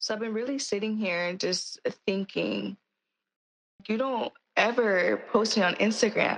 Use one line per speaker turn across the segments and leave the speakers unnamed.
So I've been really sitting here and just thinking, you don't ever post it on Instagram.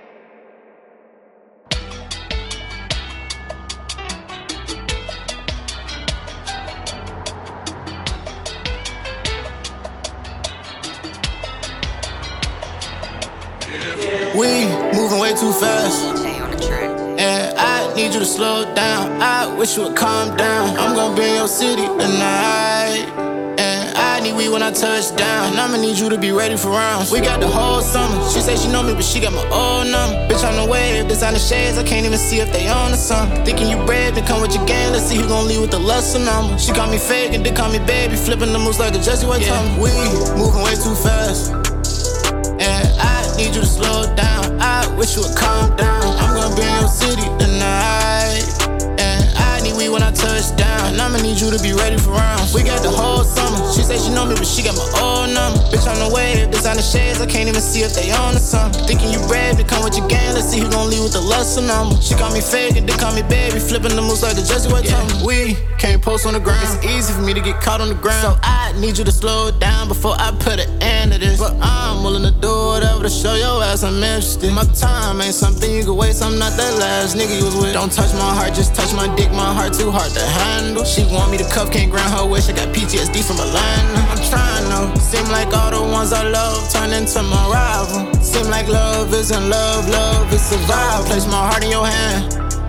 We moving way too fast,
DJ on the track.
and I need you to slow down. I wish you would calm down. I'm gonna be in your city tonight, and I need weed when I touch down. And I'ma need you to be ready for rounds. We got the whole summer. She say she know me, but she got my old number. Bitch on the wave, designer shades. I can't even see if they on or something. Thinking you brave, then come with your game. Let's see who gon' leave with the lesser number. She call me fake and then call me baby, flipping the moves like a Jesse White. We moving way too fast, and I need you to slow down. I wish you would calm down. I'm gonna be in your city tonight, and I need weed when I touch down. And I'ma need you to be ready for rounds. We got the whole summer. She say she know me, but she got my old number. Bitch on the wave, designer shades. I can't even see if they on or something. Thinking you brave, then come with your game. Let's see who gon' leave with the lesser number. She call me fake and then call me baby, flipping the moves like the Jesse White. We can't post on the ground. It's easy for me to get caught on the ground, so I need you to slow it down before I put an end to this. But I'm willing to do whatever to show your ass I'm interested. My time ain't something you can waste. I'm not that last nigga you was with. Don't touch my heart, just touch my dick. My heart too hard to handle. She want me to cuff, can't grant her wish. I got PTSD from Atlanta. I'm trying to seem like all the ones I love turn into my rival. Seem like love isn't love, love is survival. Place my heart in your hand.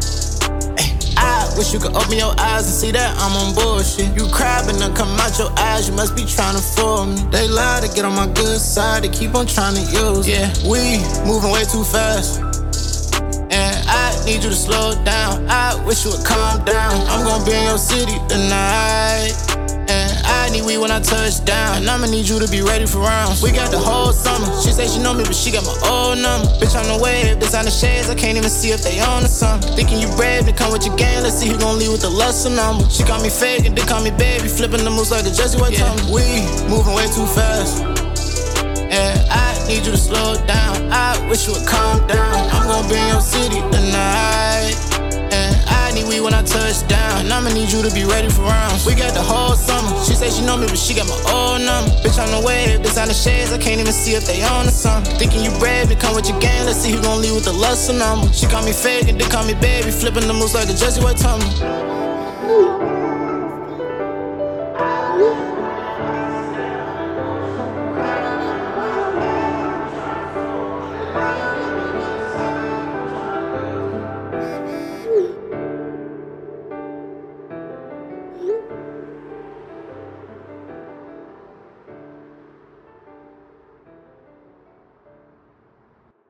I wish you could open your eyes and see that I'm on bullshit. You crabbing and come out your eyes, you must be trying to fool me. They lie to get on my good side, they keep on trying to use. Yeah, we moving way too fast, and I need you to slow down. I wish you would calm down. I'm gonna be in your city tonight, and I need weed when I touch down. And I'ma need you to be ready for rounds. We got the whole summer. She say she know me, but she got my old number. Bitch on the wave, designer shades. I can't even see if they on or something. Thinking you brave, then come with your game. Let's see who gon' leave with the lesser number. She call me fake and then call me baby, flipping the moves like the Jesse White. We moving way too fast, and I need you to slow it down. I wish you would calm down. I'm gonna be in your city tonight, and I need weed when I touch down. And I'ma need you to be ready for rounds. We got the whole summer. She say she know me, but she got my old number. Bitch on the wave, designer shades. I can't even see if they on or something. Thinking you brave, then come with your game. Let's see who gon' leave with the lesser number. She call me fake and then call me baby, flipping the moves like the Jesse White.